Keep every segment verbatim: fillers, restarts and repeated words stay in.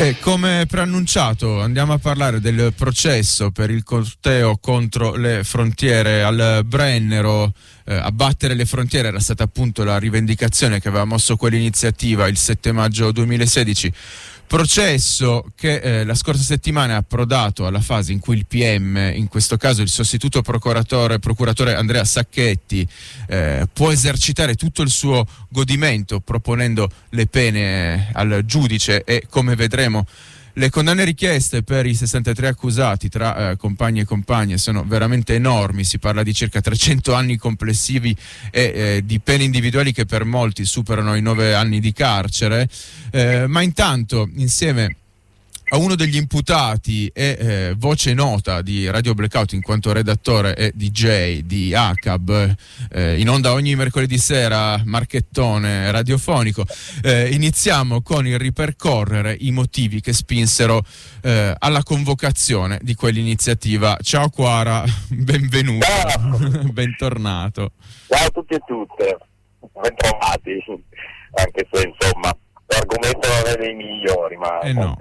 E come preannunciato andiamo a parlare del processo per il corteo contro le frontiere al Brennero. Eh, abbattere le frontiere era stata appunto la rivendicazione che aveva mosso quell'iniziativa il sette maggio duemilasedici. Processo che eh, la scorsa settimana è approdato alla fase in cui il P M, in questo caso il sostituto procuratore, procuratore Andrea Sacchetti, eh, può esercitare tutto il suo godimento proponendo le pene al giudice e, come vedremo, le condanne richieste per i sessantatré accusati tra eh, compagni e compagne sono veramente enormi. Si parla di circa trecento anni complessivi e eh, di pene individuali che per molti superano i nove anni di carcere. Eh, ma intanto, insieme a uno degli imputati e eh, voce nota di Radio Blackout in quanto redattore e D J di A C A B, eh, in onda ogni mercoledì sera, marchettone radiofonico, eh, iniziamo con il ripercorrere i motivi che spinsero eh, alla convocazione di quell'iniziativa. Ciao Quara, benvenuto, Ciao. Bentornato. Ciao a tutti e tutte, bentrovati, anche se insomma l'argomento non è dei migliori, ma eh no.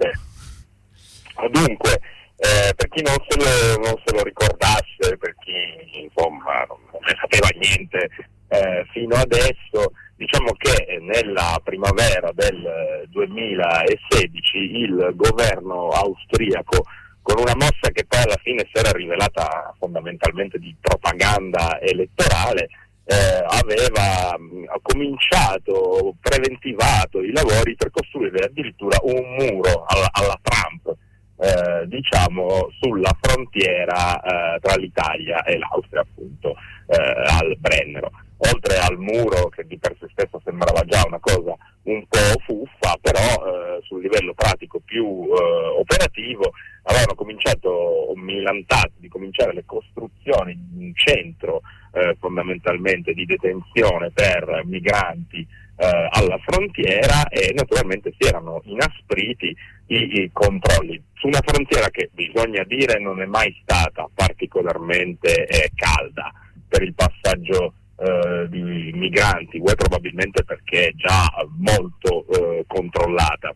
Dunque, eh, per chi non se, lo, non se lo ricordasse, per chi insomma non ne sapeva niente eh, fino adesso, diciamo che nella primavera del duemilasedici il governo austriaco, con una mossa che poi alla fine si era rivelata fondamentalmente di propaganda elettorale, eh, aveva mh, cominciato, preventivato i lavori per costruire addirittura un muro alla, alla Trump, Eh, diciamo sulla frontiera eh, tra l'Italia e l'Austria, appunto eh, al Brennero. Oltre al muro, che di per sé stesso sembrava già una cosa un po' fuffa, però eh, sul livello pratico più eh, operativo avevano cominciato, milantati di cominciare le costruzioni di un centro eh, fondamentalmente di detenzione per migranti eh, alla frontiera, e naturalmente si erano inaspriti i, i controlli su una frontiera che, bisogna dire, non è mai stata particolarmente eh, calda per il passaggio eh, di migranti, vuoi probabilmente perché è già molto eh, controllata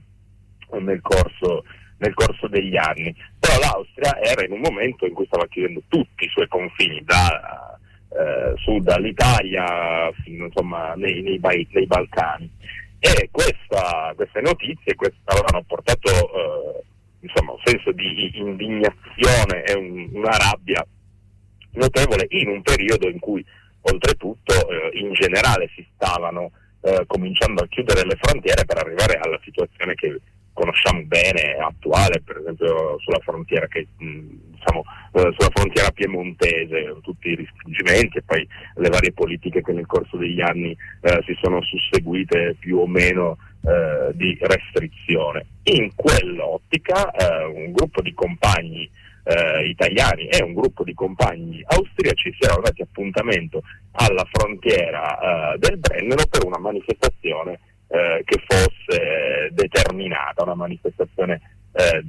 nel corso, nel corso degli anni. Però l'Austria era in un momento in cui stava chiudendo tutti i suoi confini, da eh, sud all'Italia fino insomma nei, nei, nei Balcani, e questa, queste notizie questa, avevano portato eh, insomma un senso di indignazione e un, una rabbia notevole in un periodo in cui oltretutto eh, in generale si stavano eh, cominciando a chiudere le frontiere per arrivare alla situazione che conosciamo bene, attuale, per esempio sulla frontiera che mh, diciamo eh, sulla frontiera piemontese, tutti i restringimenti e poi le varie politiche che nel corso degli anni eh, si sono susseguite più o meno eh, di restrizione. In quell'ottica eh, un gruppo di compagni eh, italiani e un gruppo di compagni austriaci si erano dati appuntamento alla frontiera eh, del Brennero per una manifestazione Eh, che fosse determinata, una manifestazione eh,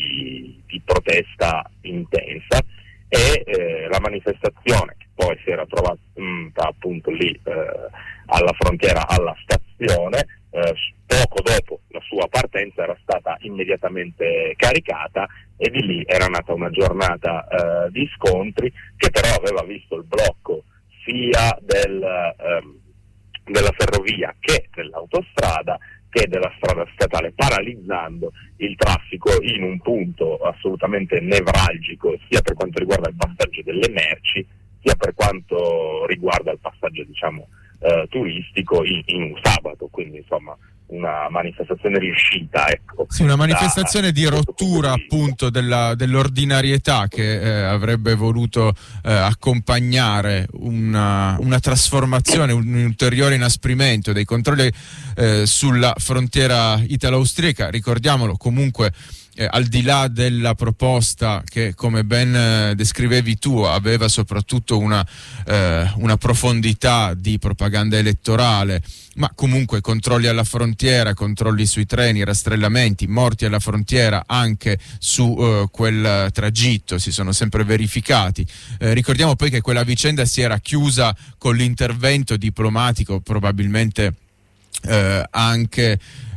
di, di protesta intensa, e eh, la manifestazione, che poi si era trovata mh, appunto lì eh, alla frontiera, alla stazione, eh, poco dopo la sua partenza era stata immediatamente caricata, e di lì era nata una giornata eh, di scontri che però aveva visto il blocco sia del eh, della ferrovia che dell'autostrada che della strada statale, paralizzando il traffico in un punto assolutamente nevralgico, sia per quanto riguarda il passaggio delle merci, sia per quanto riguarda il passaggio diciamo eh, turistico in, in un sabato. Quindi insomma una manifestazione riuscita, ecco. Sì, una manifestazione da, di rottura appunto della, dell'ordinarietà che eh, avrebbe voluto eh, accompagnare una, una trasformazione, un ulteriore inasprimento dei controlli eh, sulla frontiera italo-austriaca. Ricordiamolo comunque, Eh, al di là della proposta che, come ben eh, descrivevi tu, aveva soprattutto una, eh, una profondità di propaganda elettorale, ma comunque controlli alla frontiera, controlli sui treni, rastrellamenti, morti alla frontiera anche su eh, quel tragitto si sono sempre verificati. Eh, ricordiamo poi che quella vicenda si era chiusa con l'intervento diplomatico, probabilmente eh, anche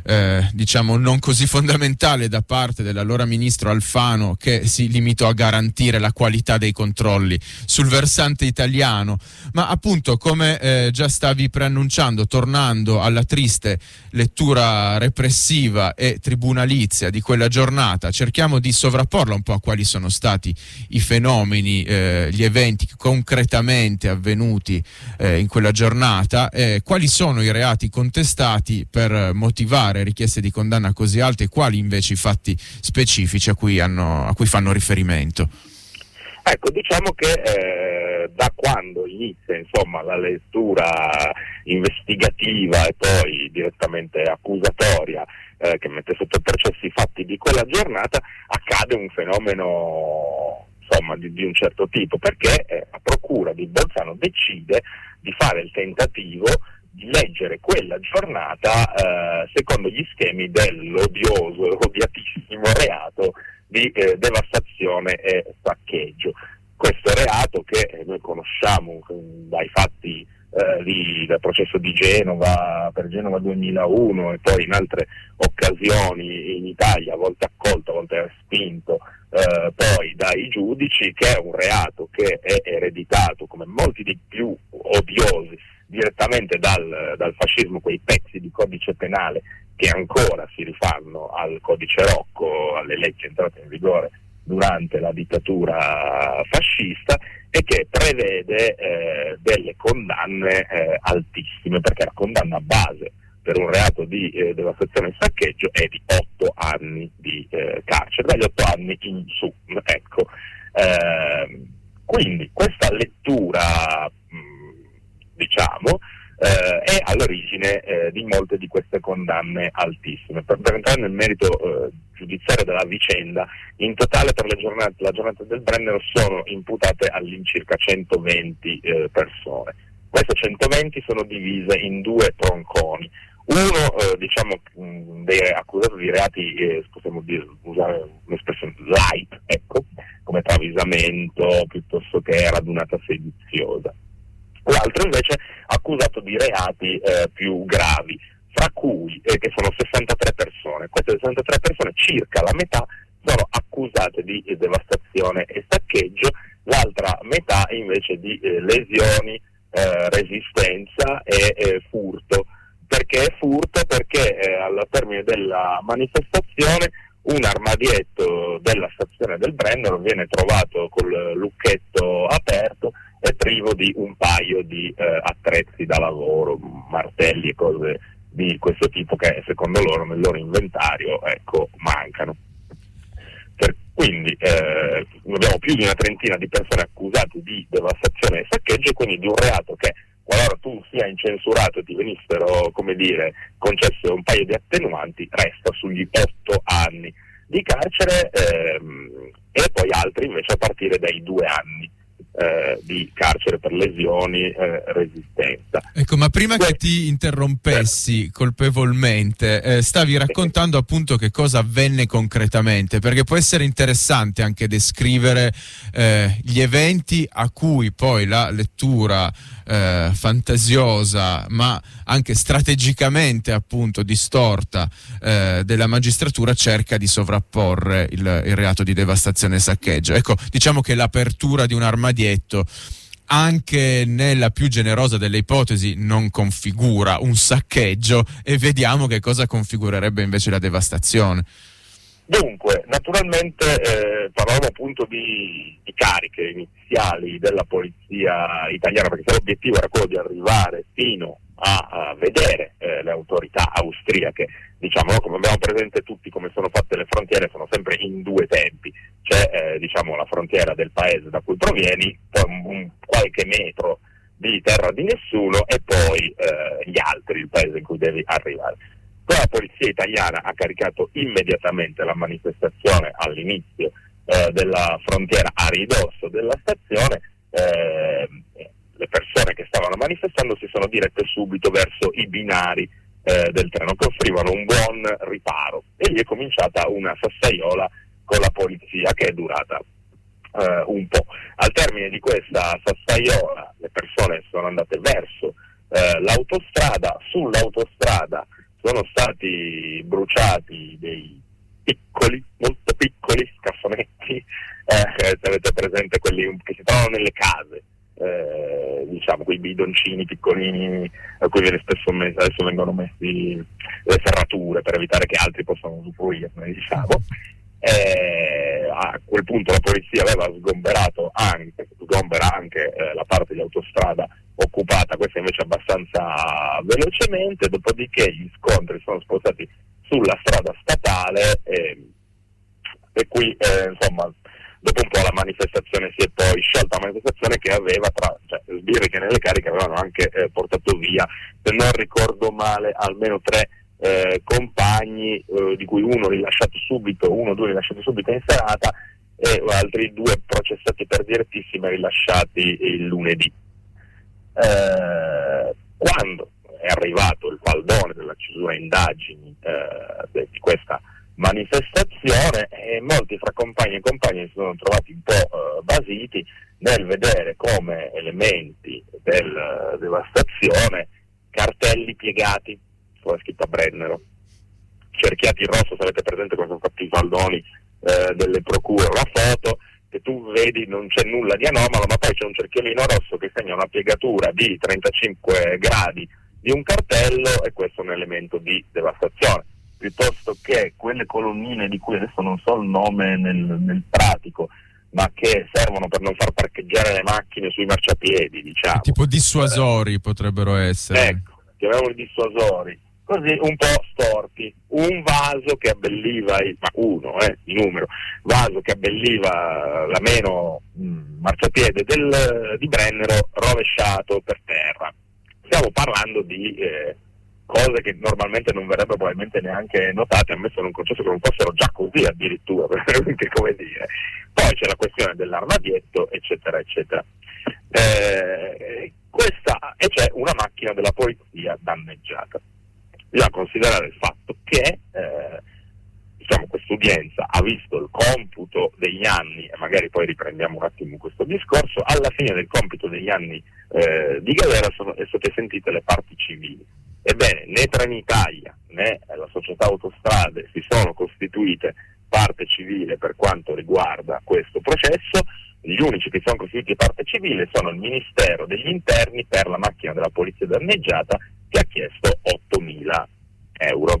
eh, diciamo non così fondamentale da parte dell'allora ministro Alfano, che si limitò a garantire la qualità dei controlli sul versante italiano. Ma appunto, come eh, già stavi preannunciando, tornando alla triste lettura repressiva e tribunalizia di quella giornata, cerchiamo di sovrapporla un po' a quali sono stati i fenomeni, eh, gli eventi concretamente avvenuti eh, in quella giornata, eh, quali sono i reati contestati per motivare richieste di condanna così alte e quali invece i fatti specifici a cui, hanno, a cui fanno riferimento. Ecco, diciamo che eh, da quando inizia insomma la lettura investigativa e poi direttamente accusatoria eh, che mette sotto processo i fatti di quella giornata, accade un fenomeno insomma di, di un certo tipo, perché eh, la procura di Bolzano decide di fare il tentativo di leggere quella giornata eh, secondo gli schemi dell'odioso, odiatissimo reato di eh, devastazione e saccheggio. Questo reato che noi conosciamo dai fatti eh, di, del processo di Genova, per Genova duemilauno e poi in altre occasioni in Italia, a volte accolto, a volte respinto, eh, poi dai giudici, che è un reato che è ereditato, come molti di più odiosi, direttamente dal, dal fascismo, quei pezzi di codice penale che ancora si rifanno al codice Rocco, alle leggi entrate in vigore durante la dittatura fascista, e che prevede eh, delle condanne eh, altissime, perché la condanna base per un reato di eh, devastazione e saccheggio è di otto anni di eh, carcere, dagli otto anni in su. Ecco. Eh, quindi questa lettura mh, diciamo Eh, è all'origine eh, di molte di queste condanne altissime. Per, per entrare nel merito eh, giudiziario della vicenda, in totale per le giornate, la giornata del Brennero sono imputate all'incirca centoventi eh, persone. Queste centoventi sono divise in due tronconi. Uno, eh, diciamo, mh, dei accusati di reati, eh, possiamo dire, usare un'espressione light, ecco, come travisamento piuttosto che radunata sediziosa. L'altro invece accusato di reati eh, più gravi, fra cui, eh, che sono sessantatré persone. Queste sessantatré persone, circa la metà, sono accusate di eh, devastazione e saccheggio, l'altra metà invece di eh, lesioni, eh, resistenza e eh, furto. Perché furto? Perché eh, al termine della manifestazione un armadietto della stazione del Brennero viene trovato col lucchetto aperto e privo di un paio di eh, attrezzi da lavoro, martelli e cose di questo tipo che secondo loro nel loro inventario ecco mancano. Per, quindi eh, abbiamo più di una trentina di persone accusate di devastazione e saccheggio, e quindi di un reato che, qualora tu sia incensurato e ti venissero, come dire, concesse un paio di attenuanti, resta sugli otto anni di carcere ehm, e poi altri invece a partire dai due anni eh, di carcere per lesioni, eh, resistenza. Ecco, ma prima que- che ti interrompessi eh. colpevolmente, eh, stavi raccontando appunto che cosa avvenne concretamente, perché può essere interessante anche descrivere eh, gli eventi a cui poi la lettura eh, fantasiosa ma anche strategicamente appunto distorta eh, della magistratura cerca di sovrapporre il, il reato di devastazione e saccheggio. Ecco, diciamo che l'apertura di un armadietto, anche nella più generosa delle ipotesi, non configura un saccheggio, e vediamo che cosa configurerebbe invece la devastazione. Dunque, naturalmente eh, parlavamo appunto di, di cariche iniziali della polizia italiana, perché l'obiettivo era quello di arrivare fino a, a vedere eh, le autorità austriache. Diciamo, no, come abbiamo presente tutti come sono fatte le frontiere, sono sempre in due tempi. C'è eh, diciamo la frontiera del paese da cui provieni, poi un, un qualche metro di terra di nessuno, e poi eh, gli altri, il paese in cui devi arrivare. Poi la polizia italiana ha caricato immediatamente la manifestazione all'inizio eh, della frontiera, a ridosso della stazione. Eh, le persone che stavano manifestando si sono dirette subito verso i binari eh, del treno, che offrivano un buon riparo, e lì è cominciata una sassaiola con la polizia che è durata eh, un po'. Al termine di questa sassaiola le persone sono andate verso eh, l'autostrada. Sull'autostrada sono stati bruciati dei piccoli, molto piccoli cassonetti, eh, se avete presente quelli che si trovano nelle case, eh, diciamo quei bidoncini piccolini a cui viene spesso messo, adesso vengono messi le serrature per evitare che altri possano usufruirne, diciamo. Eh, a quel punto la polizia aveva sgomberato anche, sgombera anche eh, la parte di autostrada occupata, questa invece abbastanza velocemente, dopodiché gli scontri sono spostati sulla strada statale e, e qui eh, insomma dopo un po' la manifestazione si è poi sciolta, una manifestazione che aveva tra cioè, sbirri che nelle cariche avevano anche eh, portato via, se non ricordo male, almeno tre eh, compagni, eh, di cui uno rilasciato subito, uno o due rilasciati subito in serata e altri due processati per direttissima rilasciati il lunedì. Eh, quando è arrivato il faldone della chiusura indagini eh, di questa manifestazione, e molti fra compagni e compagne si sono trovati un po' eh, basiti nel vedere come elementi della devastazione cartelli piegati sulla scritta Brennero, cerchiati in rosso, se avete presente cosa sono fatti i faldoni eh, delle procure, la foto che tu vedi non c'è nulla di anomalo, ma poi c'è un cerchiolino rosso che segna una piegatura di trentacinque gradi di un cartello, e questo è un elemento di devastazione, piuttosto che quelle colonnine di cui adesso non so il nome nel, nel pratico, ma che servono per non far parcheggiare le macchine sui marciapiedi, diciamo. Tipo dissuasori eh. potrebbero essere. Ecco, chiamiamoli dissuasori, così un po' storti. Un vaso che abbelliva, il, ma uno, eh, di numero, vaso che abbelliva l'ameno mh, marciapiede del, di Brennero rovesciato per terra. Stiamo parlando di eh, cose che normalmente non verrebbero probabilmente neanche notate, ammesso non concesso che non fossero già così addirittura, perché come dire. Poi c'è la questione dell'armadietto, eccetera, eccetera. Eh, questa, e c'è una macchina della polizia danneggiata. Bisogna considerare il fatto che eh, diciamo, quest'udienza ha visto il computo degli anni, e magari poi riprendiamo un attimo questo discorso. Alla fine del computo degli anni eh, di galera sono state sentite le parti civili. Ebbene, né Trenitalia né la società Autostrade si sono costituite parte civile per quanto riguarda questo processo. Gli unici che sono costituiti parte civile sono il Ministero degli Interni per la macchina della polizia danneggiata, che ha chiesto ottomila euro.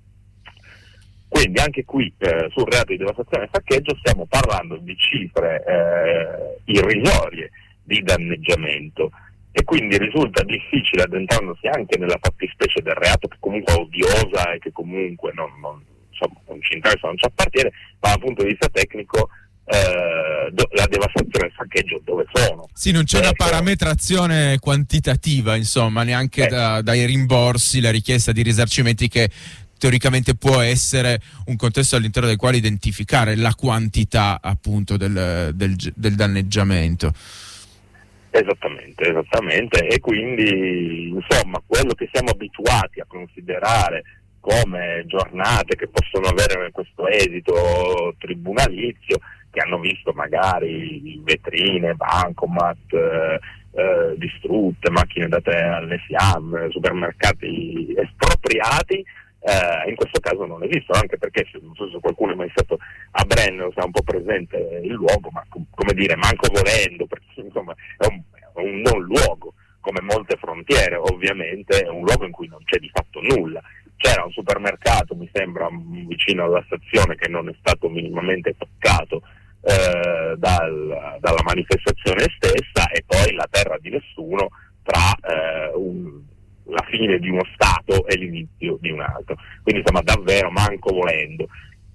Quindi anche qui eh, sul reato di devastazione e saccheggio stiamo parlando di cifre eh, irrisorie di danneggiamento, e quindi risulta difficile, addentrandosi anche nella fattispecie del reato, che comunque è odiosa e che comunque non, non, insomma, non ci interessa, non ci appartiene, ma dal punto di vista tecnico eh, do, la devastazione e il saccheggio dove sono? Sì, non c'è eh, una parametrazione quantitativa, insomma, neanche eh. da, dai rimborsi, la richiesta di risarcimenti, che teoricamente può essere un contesto all'interno del quale identificare la quantità appunto del, del, del danneggiamento. Esattamente, esattamente, e quindi insomma quello che siamo abituati a considerare come giornate che possono avere questo esito tribunalizio, che hanno visto magari vetrine, bancomat eh, eh, distrutte, macchine date alle fiamme, supermercati espropriati, eh, in questo caso non esistono, anche perché non so se qualcuno è mai stato a Brennero, sta un po' presente il luogo, ma com- come dire, manco volendo, perché insomma è un, è un non luogo, come molte frontiere ovviamente, è un luogo in cui non c'è di fatto nulla. C'era un supermercato, mi sembra, vicino alla stazione, che non è stato minimamente toccato eh, dal, dalla manifestazione stessa, e poi la terra di nessuno tra eh, un, la fine di uno Stato e l'inizio di un altro. Quindi insomma davvero manco volendo.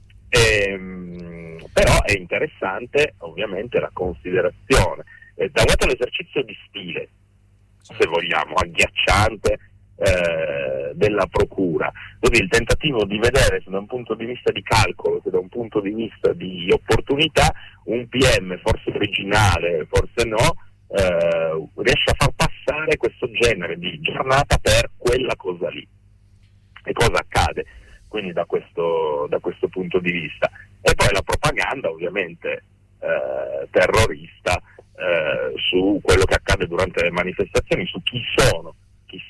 Ehm, però è interessante ovviamente la considerazione. Eh, da un lato l'esercizio di stile, se vogliamo, agghiacciante, Eh, della procura, quindi il tentativo di vedere se da un punto di vista di calcolo, se da un punto di vista di opportunità, un P M forse originale, forse no, eh, riesce a far passare questo genere di giornata per quella cosa lì. E cosa accade quindi da questo, da questo punto di vista? E poi la propaganda ovviamente eh, terrorista eh, su quello che accade durante le manifestazioni, su chi sono, chi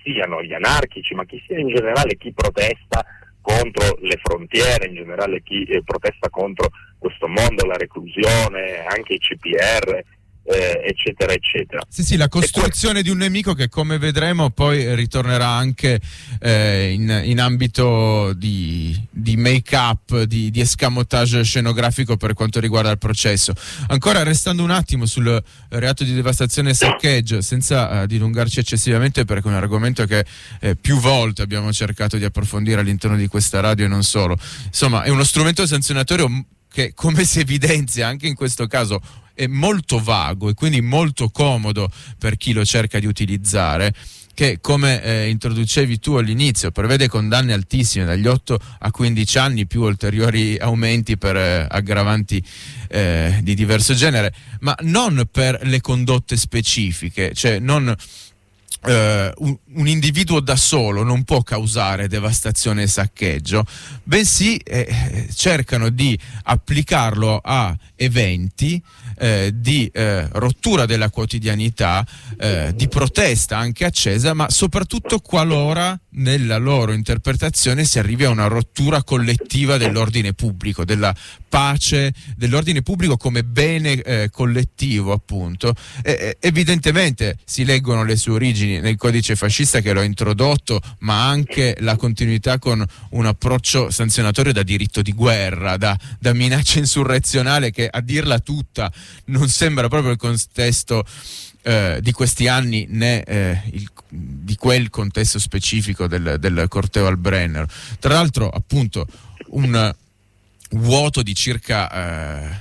siano gli anarchici, ma chi sia in generale chi protesta contro le frontiere, in generale chi eh, protesta contro questo mondo, la reclusione, anche i C P R, eh, eccetera eccetera. Sì sì, la costruzione di un nemico che, come vedremo, poi ritornerà anche eh, in, in ambito di, di make-up, di, di escamotage scenografico per quanto riguarda il processo. Ancora restando un attimo sul reato di devastazione e saccheggio, senza eh, dilungarci eccessivamente, perché è un argomento che eh, più volte abbiamo cercato di approfondire all'interno di questa radio e non solo. Insomma, è uno strumento sanzionatorio che, come si evidenzia anche in questo caso, è molto vago e quindi molto comodo per chi lo cerca di utilizzare, che, come eh, introducevi tu all'inizio, prevede condanne altissime, dagli otto a quindici anni, più ulteriori aumenti per eh, aggravanti eh, di diverso genere, ma non per le condotte specifiche, cioè non... Uh, un, un individuo da solo non può causare devastazione e saccheggio, bensì eh, cercano di applicarlo a eventi eh, di eh, rottura della quotidianità, eh, di protesta anche accesa, ma soprattutto qualora nella loro interpretazione si arrivi a una rottura collettiva dell'ordine pubblico, della pace, dell'ordine pubblico come bene eh, collettivo, appunto. E, evidentemente si leggono le sue origini nel codice fascista che lo ha introdotto, ma anche la continuità con un approccio sanzionatorio da diritto di guerra, da, da minaccia insurrezionale, che, a dirla tutta, non sembra proprio il contesto eh, di questi anni, né eh, il, di quel contesto specifico del, del corteo al Brennero. Tra l'altro, appunto, un vuoto di circa eh,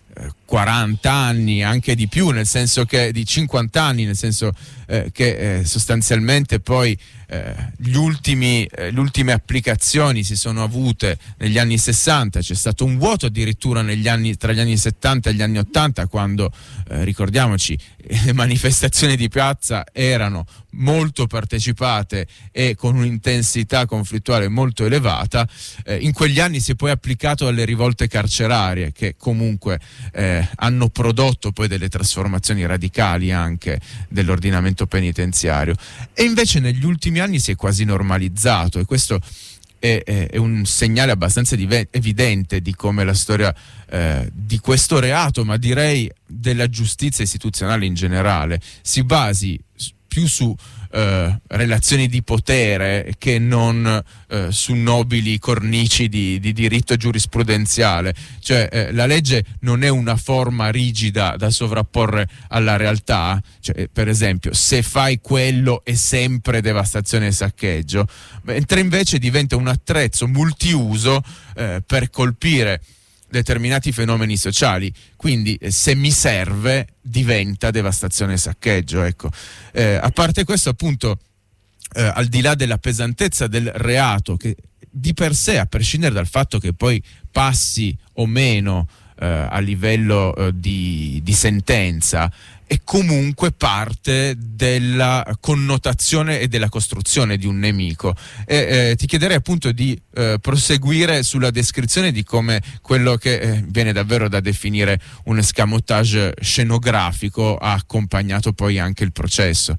quaranta anni, anche di più, nel senso che di cinquanta anni, nel senso eh, che eh, sostanzialmente poi eh, gli ultimi, eh, le ultime applicazioni si sono avute negli anni sessanta, c'è stato un vuoto addirittura negli anni, tra gli anni settanta e gli anni ottanta, quando eh, ricordiamoci, le manifestazioni di piazza erano molto partecipate e con un'intensità conflittuale molto elevata. Eh, in quegli anni si è poi applicato alle rivolte carcerarie, che comunque eh, hanno prodotto poi delle trasformazioni radicali anche dell'ordinamento penitenziario, e invece negli ultimi anni si è quasi normalizzato, e questo è, è, è un segnale abbastanza dive- evidente di come la storia eh, di questo reato, ma direi della giustizia istituzionale in generale, si basi più su eh, relazioni di potere che non eh, su nobili cornici di, di diritto giurisprudenziale. Cioè eh, la legge non è una forma rigida da sovrapporre alla realtà, cioè, per esempio, se fai quello è sempre devastazione e saccheggio, mentre invece diventa un attrezzo multiuso eh, per colpire determinati fenomeni sociali. Quindi eh, se mi serve diventa devastazione e saccheggio, ecco. Eh, a parte questo, appunto, eh, al di là della pesantezza del reato, che di per sé, a prescindere dal fatto che poi passi o meno eh, a livello eh, di, di sentenza, è comunque parte della connotazione e della costruzione di un nemico. E, eh, ti chiederei appunto di eh, proseguire sulla descrizione di come quello che eh, viene davvero da definire un escamotage scenografico ha accompagnato poi anche il processo.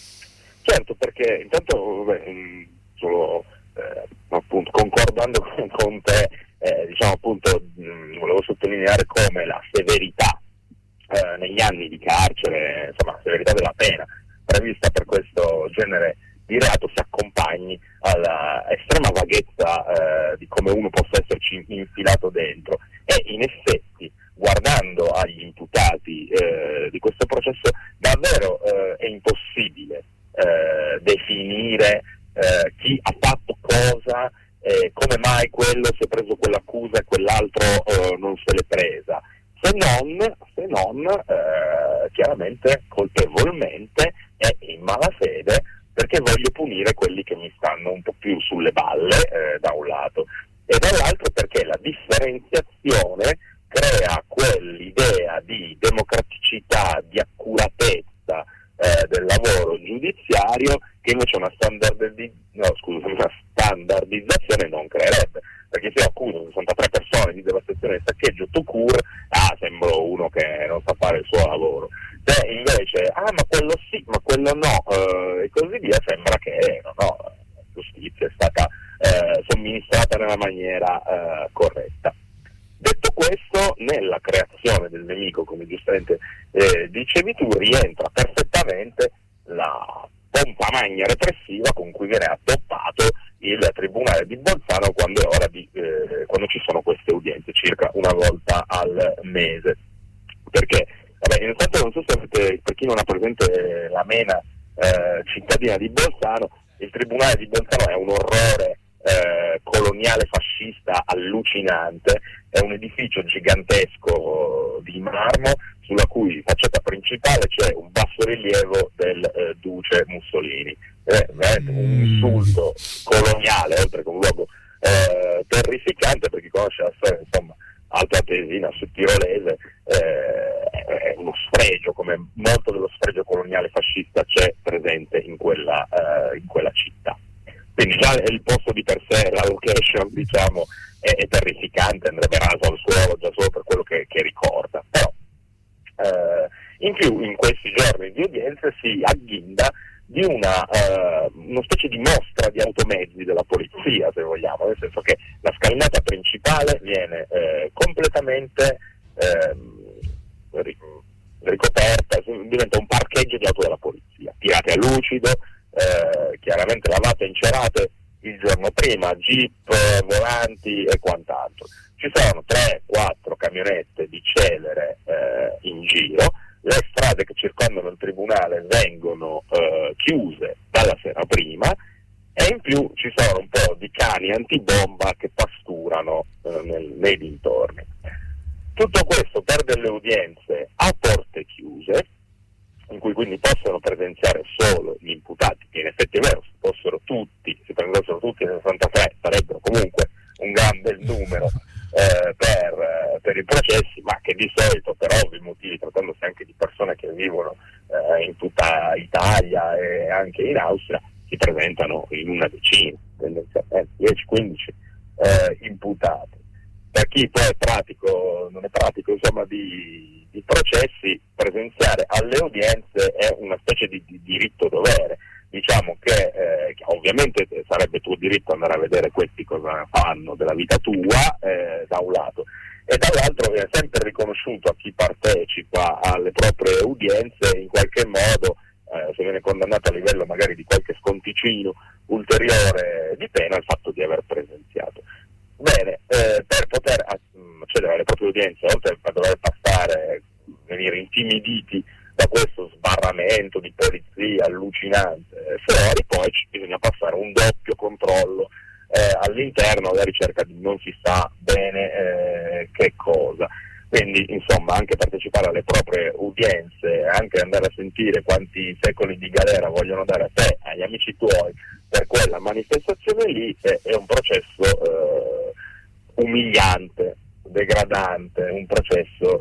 Certo, perché intanto beh, solo eh, appunto concordando con, con te, eh, diciamo appunto mh, volevo sottolineare come la severità Eh, negli anni di carcere, insomma, la severità della pena prevista per questo genere di reato si accompagni alla estrema vaghezza eh, di come uno possa esserci infilato dentro, e in effetti, guardando agli imputati eh, di questo processo, davvero eh, è impossibile eh, definire eh, chi ha fatto cosa, eh, come mai quello si è preso quell'accusa e quell'altro eh, non se l'è presa. Se non, se non eh, chiaramente colpevolmente e in malafede, perché voglio punire quelli che mi stanno un po' più sulle balle, eh, da un lato, e dall'altro perché la differenziazione crea quell'idea di democraticità, di accuratezza eh, del lavoro giudiziario, che invece una, standardi- no, scusa, una standardizzazione non creerebbe. Perché se accuso sessantatré persone di devastazione e saccheggio tout court, ah, sembro uno che non sa fare il suo lavoro. Se invece, ah, ma quello sì, ma quello no, eh, e così via, sembra che modalità eh, corretta. Detto questo, nella creazione del nemico, come giustamente eh, dicevi tu, rientra perfettamente la pompa magna repressiva con cui viene addoppato il Tribunale di Bolzano quando è ora di, eh, quando ci sono queste udienze, circa una volta al mese. Perché, vabbè, intanto non so se avete, per chi non ha presente la Mena eh, cittadina di Bolzano, il Tribunale di Bolzano è un orrore eh, coloniale fascista allucinante, è un edificio gigantesco di marmo sulla cui facciata principale c'è un bassorilievo del eh, duce Mussolini. È veramente un insulto coloniale, oltre che un luogo eh, terrificante. Per chi conosce la storia, insomma, Alta Tesina sul tirolese, eh, è uno sfregio, come molto dello sfregio coloniale fascista c'è presente in quella, eh, in quella città. Quindi già il posto di per sé, la location, diciamo, è, è terrificante, andrebbe raso al suolo già solo per quello che, che ricorda. Però eh, in più in questi giorni di udienze si agghinda di una, uh, una specie di mostra di automezzi della polizia, se vogliamo, nel senso che la scalinata principale viene eh, completamente eh, ricoperta, diventa un parcheggio di auto della polizia, tirate a lucido, eh, chiaramente lavate e incerate il giorno prima, jeep, volanti e quant'altro. Ci sono tre quattro camionette di celere eh, in giro. Le strade che circondano il tribunale vengono eh, chiuse dalla sera prima e in più ci sono un po' di cani antibomba che pasturano eh, nel, nei dintorni. Tutto questo per delle udienze a porte chiuse, in cui quindi possono presenziare solo gli imputati, che in effetti è vero, se fossero tutti, se prendessero tutti nei sessantatré sarebbero comunque un gran bel numero eh, per, eh, per i processi, ma che di solito per ovvi motivi, trattandosi anche di persone che vivono eh, in tutta Italia e anche in Austria, si presentano in una decina, tendenzialmente dieci quindici eh, imputati. Per chi poi è pratico, non è pratico insomma di, di processi, presenziare alle udienze è una specie di, di diritto dovere. Diciamo che, eh, che ovviamente sarebbe tuo diritto andare a vedere questi cosa fanno della vita tua, eh, da un lato, e dall'altro viene sempre riconosciuto a chi partecipa alle proprie udienze in qualche modo, eh, se viene condannato a livello magari di qualche sconticino ulteriore di pena, il fatto di aver presenziato. Bene, eh, per poter accedere alle proprie udienze, oltre a dover passare, venire intimiditi da questo sbarramento di polizia allucinante fuori, poi bisogna passare un doppio controllo eh, all'interno alla ricerca di non si sa bene eh, che cosa. Quindi insomma anche partecipare alle proprie udienze, anche andare a sentire quanti secoli di galera vogliono dare a te, agli amici tuoi per quella manifestazione lì, è, è un processo eh, umiliante, degradante, un processo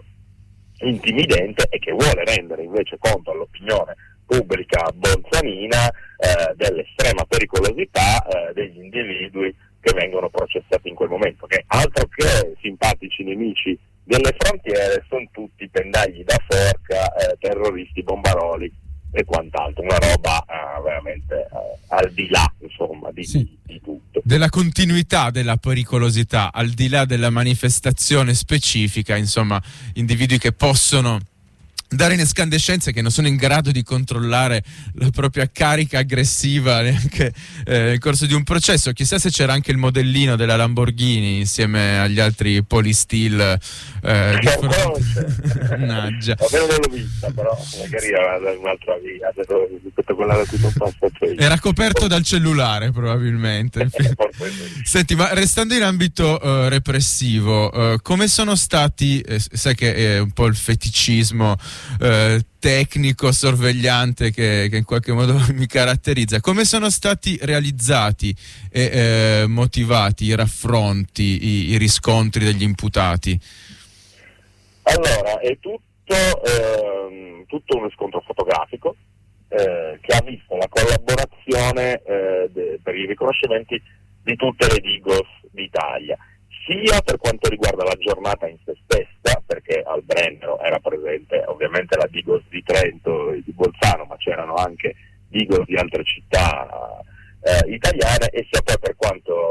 intimidente e che vuole rendere invece conto all'opinione pubblica bolzanina eh, dell'estrema pericolosità eh, degli individui che vengono processati in quel momento, che altro che simpatici nemici delle frontiere, sono tutti pendagli da forca, eh, terroristi, bombaroli e quant'altro, una roba eh, veramente eh, al di là insomma di, sì. di, di tutto. Della continuità della pericolosità, al di là della manifestazione specifica, insomma, individui che possono dare in escandescenze, che non sono in grado di controllare la propria carica aggressiva neanche eh, nel corso di un processo. Chissà se c'era anche il modellino della Lamborghini insieme agli altri Polystil eh, di fronte. Mannaggia. Almeno non l'ho vista, però magari era da un'altra via, rispetto a quella da cui non passo io. Era coperto dal cellulare probabilmente. Senti, ma restando in ambito uh, repressivo, uh, come sono stati, eh, sai che è un po' il feticismo Eh, tecnico, sorvegliante che, che in qualche modo mi caratterizza, come sono stati realizzati e eh, motivati i raffronti, i, i riscontri degli imputati? Allora, è tutto, ehm, tutto un riscontro fotografico eh, che ha visto la collaborazione eh, de, per i riconoscimenti di tutte le Digos d'Italia, sia per quanto riguarda la giornata in se stessa, perché al Brennero era presente ovviamente la Digos di Trento e di Bolzano, ma c'erano anche Digos di altre città eh, italiane, e sia poi per quanto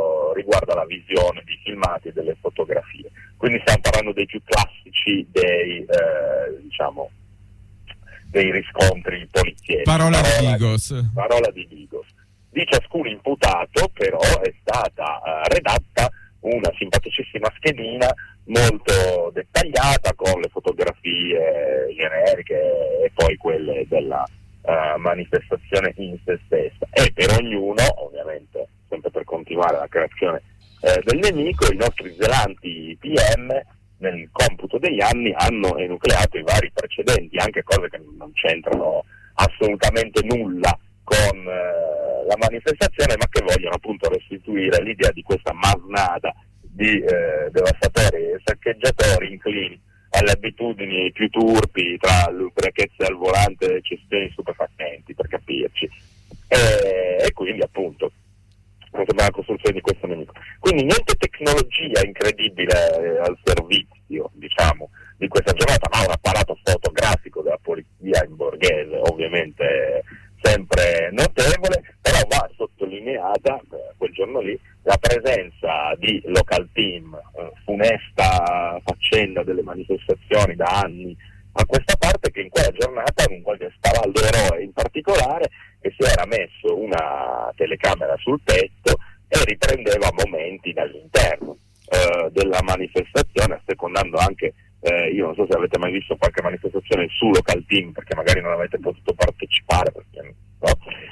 riguarda la visione di filmati e delle fotografie. Quindi stiamo parlando dei più classici dei, eh, diciamo, dei riscontri polizieschi. Parola, parola di Vigos. Parola di Vigos. Di ciascun imputato però è stata uh, redatta una simpaticissima schedina molto dettagliata con le fotografie generiche e poi quelle della uh, manifestazione in se stessa, e per ognuno, ovviamente sempre per continuare la creazione eh, del nemico, i nostri zelanti P M nel computo degli anni hanno enucleato i vari precedenti, anche cose che non c'entrano assolutamente nulla con eh, la manifestazione, ma che vogliono appunto restituire l'idea di questa masnada di eh, devastatori e saccheggiatori inclini alle abitudini più turpi, tra l'ubriachezza al volante e cessioni stupefacenti, per capirci, e, e quindi appunto la costruzione di questo nemico. Quindi niente tecnologia incredibile eh, al servizio, diciamo, di questa giornata, ma un apparato fotografico della polizia in borghese, ovviamente sempre notevole, però va sottolineata eh, quel giorno lì la presenza di local team, eh, funesta faccenda delle manifestazioni da anni a questa parte, che in quella giornata con qualche spavaldo eroe in particolare che si era messo una telecamera sul petto e riprendeva momenti dall'interno eh, della manifestazione, assecondando anche eh, io non so se avete mai visto qualche manifestazione su local team, perché magari non avete potuto partecipare, perché, no?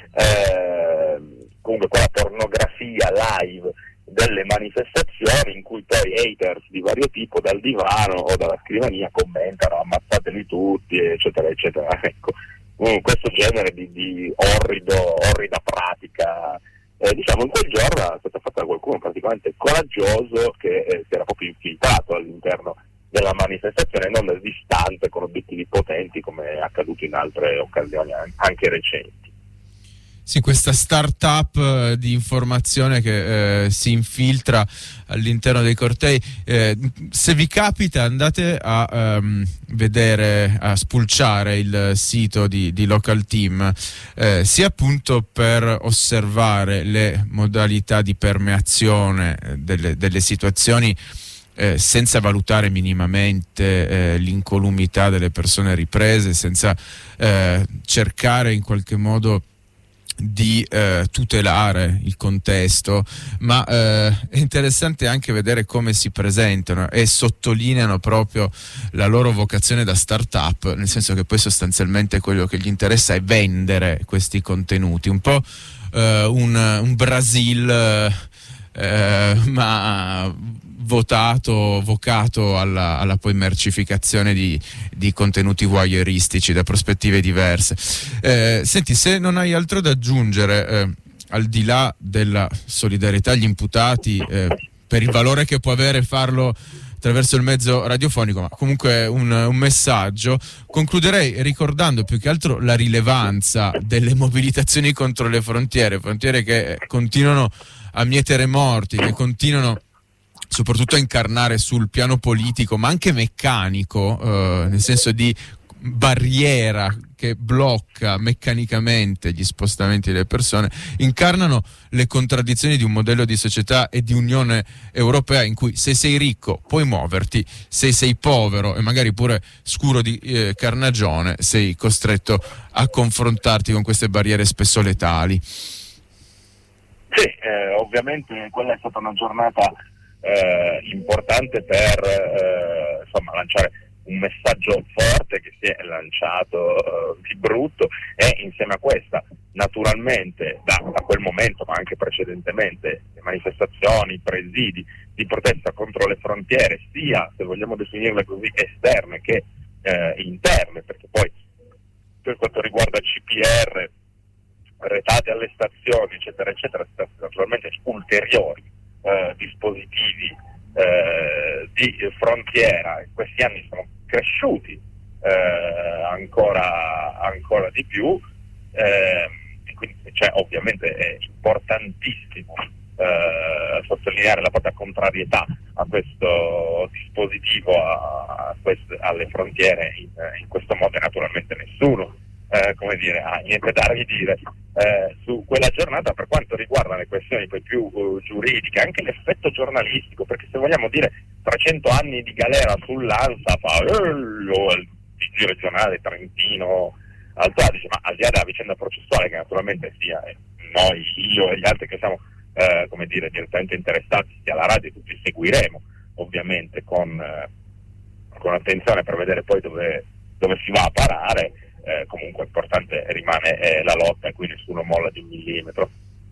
eh, comunque quella pornografia live delle manifestazioni in cui poi haters di vario tipo dal divano o dalla scrivania commentano ammazzateli tutti eccetera eccetera, ecco, questo genere di, di orrido, orrida pratica eh, diciamo in quel giorno è stata fatta da qualcuno praticamente coraggioso che eh, si era proprio infiltrato all'interno della manifestazione, non distante con obiettivi potenti come è accaduto in altre occasioni anche recenti. Sì, questa start-up eh, di informazione che eh, si infiltra all'interno dei cortei. Eh, se vi capita, andate a ehm, vedere, a spulciare il sito di, di Local Team, eh, sia appunto per osservare le modalità di permeazione delle, delle situazioni, Eh, senza valutare minimamente eh, l'incolumità delle persone riprese, senza eh, cercare in qualche modo di eh, tutelare il contesto, ma eh, è interessante anche vedere come si presentano e sottolineano proprio la loro vocazione da start-up, nel senso che poi sostanzialmente quello che gli interessa è vendere questi contenuti, un po' eh, un, un Brasil eh, ma votato, vocato alla, alla poi mercificazione di, di contenuti voyeuristici da prospettive diverse. Eh, senti, se non hai altro da aggiungere, eh, al di là della solidarietà agli imputati, eh, per il valore che può avere farlo attraverso il mezzo radiofonico, ma comunque un, un messaggio, concluderei ricordando più che altro la rilevanza delle mobilitazioni contro le frontiere, frontiere che continuano a mietere morti, che continuano soprattutto a incarnare sul piano politico, ma anche meccanico, eh, nel senso di barriera che blocca meccanicamente gli spostamenti delle persone, incarnano le contraddizioni di un modello di società e di Unione Europea in cui se sei ricco puoi muoverti, se sei povero e magari pure scuro di eh, carnagione sei costretto a confrontarti con queste barriere spesso letali. Sì, eh, ovviamente quella è stata una giornata Eh, importante per eh, insomma lanciare un messaggio forte che si è lanciato eh, di brutto, e insieme a questa naturalmente da, da quel momento ma anche precedentemente le manifestazioni, i presidi di protesta contro le frontiere, sia se vogliamo definirle così esterne che eh, interne, perché poi per quanto riguarda C P R retate alle stazioni eccetera eccetera, naturalmente ulteriori Eh, dispositivi eh, di frontiera in questi anni sono cresciuti eh, ancora, ancora di più, eh, e quindi cioè, ovviamente è importantissimo eh, sottolineare la propria contrarietà a questo dispositivo, a, a queste, alle frontiere in, in questo modo, e naturalmente nessuno eh, come dire, ha niente da ridire eh, su quella giornata per quanto riguarda le questioni poi più uh, giuridiche, anche l'effetto giornalistico, perché se vogliamo dire trecento anni di galera sull'Ansa fa eh, il T G regionale Trentino Alto Adige, ma al di là della vicenda processuale che naturalmente sia eh, noi, io e gli altri che siamo eh, come dire direttamente interessati sia alla radio, tutti seguiremo ovviamente con, eh, con attenzione per vedere poi dove, dove si va a parare. Eh, comunque importante rimane eh, la lotta, e qui nessuno molla di un millimetro.